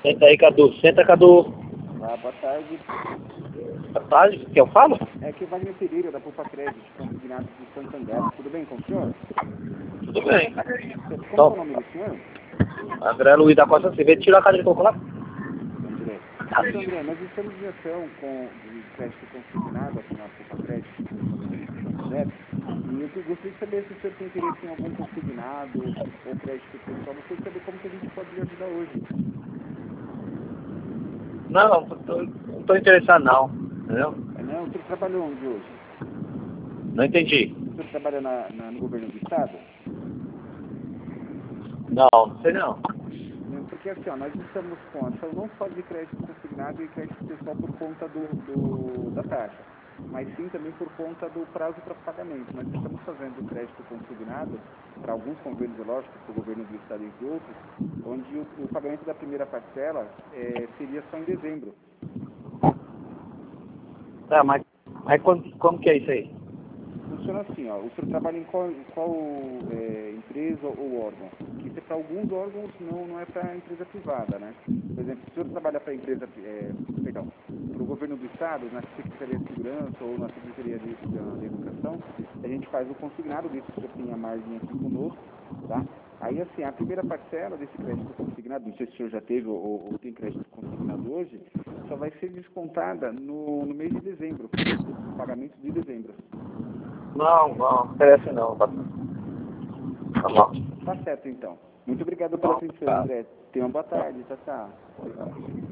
Senta aí, Cadu. Senta, Cadu. Ah, boa tarde. Boa tarde. Que eu falo? É que Wagner Pereira, da Poupa Crédito, consignado de Santander. Tudo bem com o senhor? Tudo bem. Como é o nome do senhor? André Luiz da Costa Silva. Tira a cadeira que eu vou lá. André. Seu André, nós estamos em ação de crédito consignado aqui na Poupa Crédito, de Santander. E eu gostaria de saber se o senhor tem interesse em algum consignado ou crédito pessoal. Gostaria de saber como que a gente pode lhe ajudar hoje. Não, não tô interessado não. Entendeu? Não, o senhor trabalha onde hoje? Não entendi. O senhor trabalha no governo do estado? Não sei não. Porque assim, ó, nós estamos com ação não só de crédito consignado e crédito pessoal por conta da taxa, mas sim também por conta do prazo para pagamento. Nós estamos fazendo crédito consignado para alguns convênios, lógicos, para o governo do estado entre outros, onde o pagamento da primeira parcela seria só em dezembro. Tá, mas como que é isso aí? Funciona assim, ó, o senhor trabalha em qual empresa ou órgão? Que isso é para alguns órgãos, não é para empresa privada, né? Por exemplo, se o senhor trabalha para empresa, para o governo do estado, na Secretaria de Segurança ou na Secretaria de Educação, a gente faz o consignado, desde que o senhor tenha margem aqui conosco, tá? Aí, assim, a primeira parcela desse crédito consignado, não sei se o senhor já teve ou tem crédito consignado hoje, só vai ser descontada no mês de dezembro, no pagamento de dezembro. Não interessa não. Tá bom. Tá certo, então. Muito obrigado pela atenção, André. Tenha uma boa tarde. Tchau, tchau.